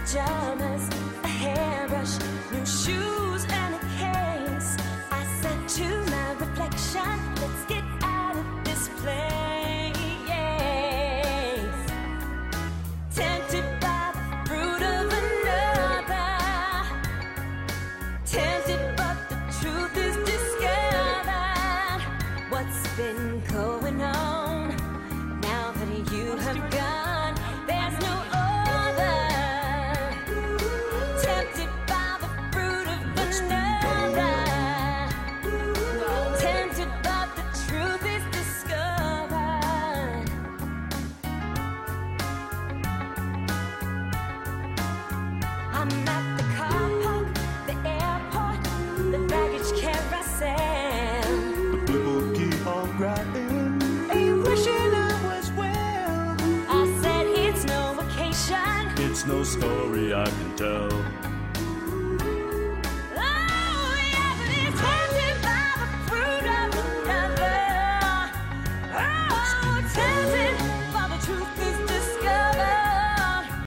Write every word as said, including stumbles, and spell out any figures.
pajamas, a hairbrush, new shoes, and a case. I said to my reflection, let's get out of this place. Tempted by the fruit of another, tempted, but the truth is discovered. What's been going on now that you have gone? There's no other. Tempted by the fruit of another, tempted, but the truth is discovered. I'm at the car park, the airport, the baggage carousel. People keep on crying, ain't wishing I was well. I said it's no vacation. It's no story I can tell.